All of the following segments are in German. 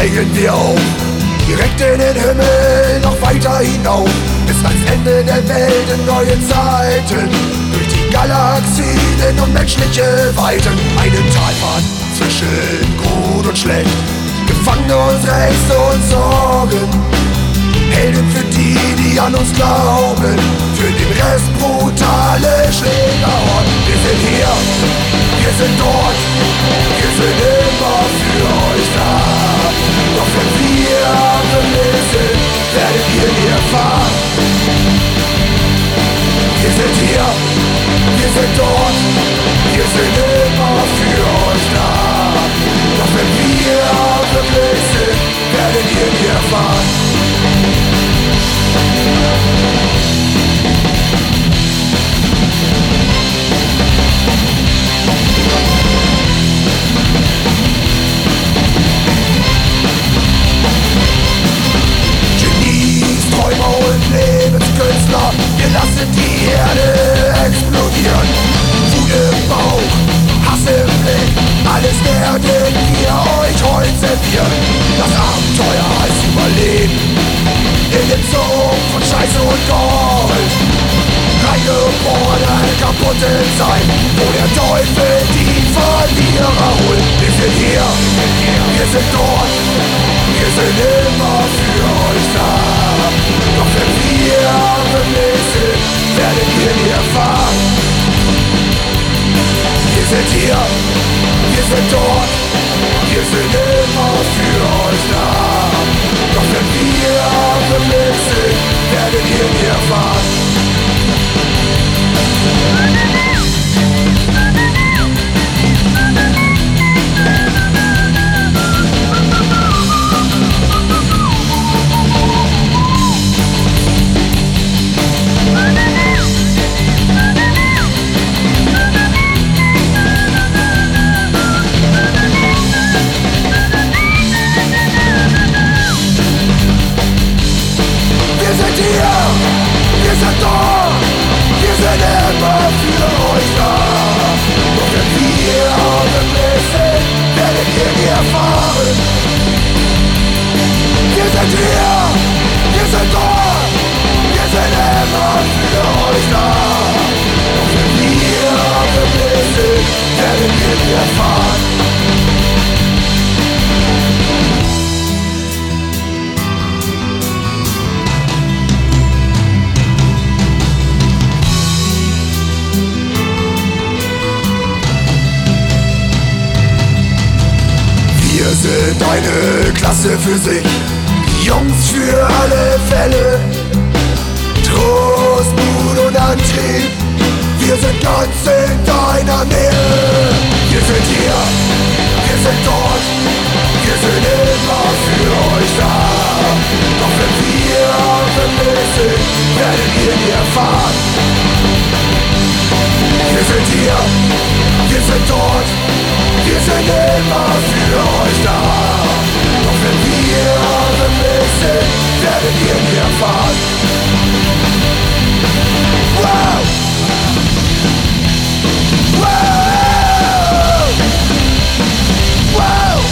steigen wir auf, direkt in den Himmel, noch weiter hinauf, bis ans Ende der Welt in neue Zeiten, durch die Galaxien in unmenschliche Weiten, eine Talfahrt zwischen gut und schlecht, Gefangene unserer Ängste und Sorgen, Helden für die, die an uns glauben, für den Rest brutale Schlägerhort. Wir sind hier, wir sind dort, wir sind immer für euch da. Doch wenn wir vermisst sind, werdet ihr nie erfahren. Wir sind hier, wir sind dort, wir sind immer für euch da. Doch wenn wir vermisst sind, werdet ihr nie erfahren. Genies, Träumer und Lebenskünstler, wir lassen die Erde explodieren. Wut im Bauch, Hass im Blick, alles werden wir euch heute servieren. Das Abenteuer heißt Überleben in dem Sumpf von Scheiße und Gold, reingeboren eine kaputte Zeit, wo der Teufel die Verlierer holt. Wir sind hier, wir sind dort, wir sind immer für euch da. Doch wenn wir vermissen, werdet ihr nie erfahren. Wir sind hier, wir sind dort, wir sind immer für euch da. Doch wenn wir vermissen, werdet ihr nie erfahren. Wir sind da, wir sind immer für euch da. Doch wenn wir vermissen, werdet ihr nie erfahren. Wir sind hier, wir sind da, wir sind immer für euch da. Doch wenn wir vermissen, werdet ihr nie erfahren. Wir sind eine Klasse für sich, Jungs für alle Fälle. Trost, Mut und Antrieb, wir sind ganz in deiner Nähe. Wir sind hier, wir sind dort, wir sind immer für euch da. Doch wenn wir vermissen, werdet ihr nie erfahren. Wir sind hier, wir sind dort, wir sind immer für euch da. Doch wenn wir vermissen, werdet ihr nie erfahren. Wow! Wow! Wow!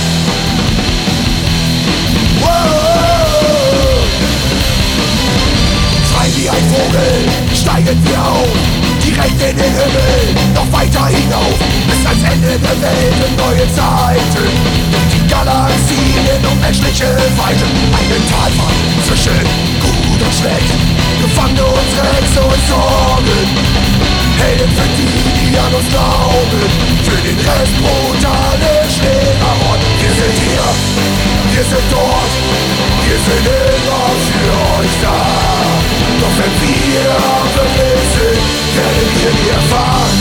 Wow! Schreien wie ein Vogel, steigen wir auf, direkt in den Himmel, noch weiter hinauf, bis ans Ende der Welt in neue Zeiten, durch die Galaxien in unmenschliche Weiten, eine Talfahrt zwischen gut und schlecht, Gefangene unserer Ängste und Sorgen, Helden für die, die an uns glauben, für den Rest brutale Schlägerhort. Wir sind hier, wir sind dort, wir sind immer für euch da. Doch wenn wir vermissen, werdet ihr nie erfahren.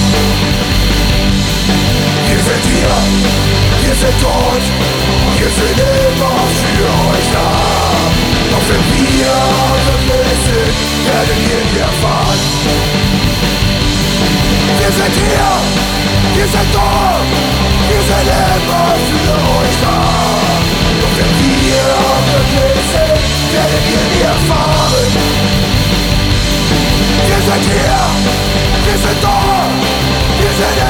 Wir sind hier, wir sind dort, wir sind immer für euch da. Doch wenn wir vermissen, werdet ihr nie erfahren. Wir sind hier, wir sind dort, wir sind immer für euch da. Doch wenn wir vermissen, werdet ihr nie erfahren. Wir sind hier, wir sind dort, wir sind